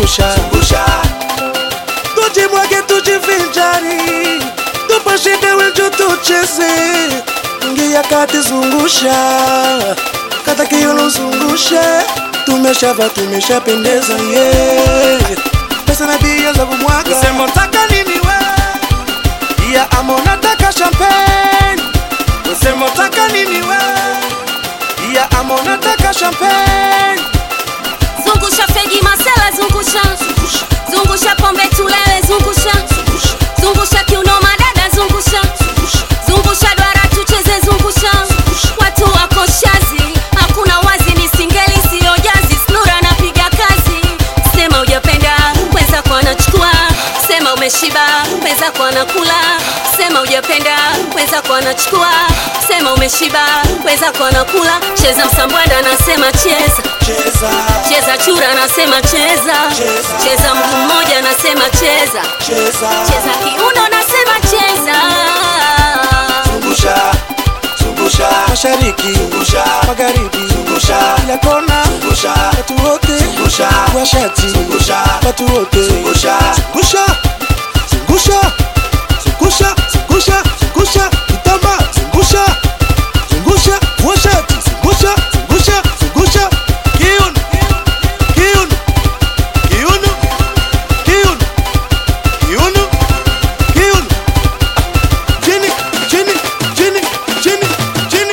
zungusha, zungusha. Tujimwage tujivinjari, tupashinde wenjo tucheze. Ingia kati zungusha, kata kiuno zungusha. Tumeshava tumeshapendeza yeah. Pesa na bia za kumwaga. Sema unataka nini we? Ya ama unataka champagne? Sema unataka nini we? Ya ama unataka champagne? Zungusha fegi masela zungusha, zungusha pombe tulewe zungusha, zungusha kiuno madada zungusha, zungusha duara tucheze zungusha. Watu wako shazi, hakuna wazi ni singeli sio jazi, snura napiga kazi. Sema hujapenda, weza kwa anachukua. Sema umeshiba, weza kwa anakula. Sema hujapenda, weza kwa anachukua. Sema umeshiba, weza kwa anakula. Cheza msambwanda nasema cheza, Cheza, cheza chura nasema cheza, cheza mguu mmoja nasema cheza, cheza, cheza kiuno nasema cheza. Zungusha, zungusha. mashariki, Zungusha, magharibi, zungusha. kila kona, Zungusha, watu wote, zungusha. washati, Zungusha, watu wote, zungusha. zungusha, zungusha, zungusha, zungusha, zungusha, kitamba, zungusha, zungusha, washati, zungusha, zungusha, zungusha, kiuno, kiuno, kiuno, kiuno, kiuno, kiuno, chini, chini, chini, chini, chini,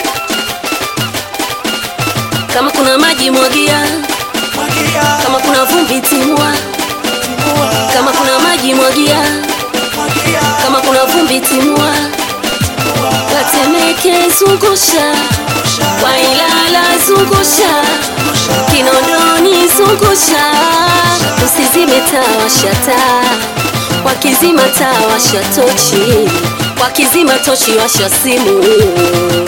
Kama kuna maji mwagia, mwagia, kama kuna vumbi timua. timua, Kama kuna maji mwagia, mwagia, kama kuna vumbi timua. Katemeke zungusha, Wailala zungusha, Kinondoni zungusha. Usizime taa washa taa, wakizima taa washa tochi, wakizima tochi washa simu.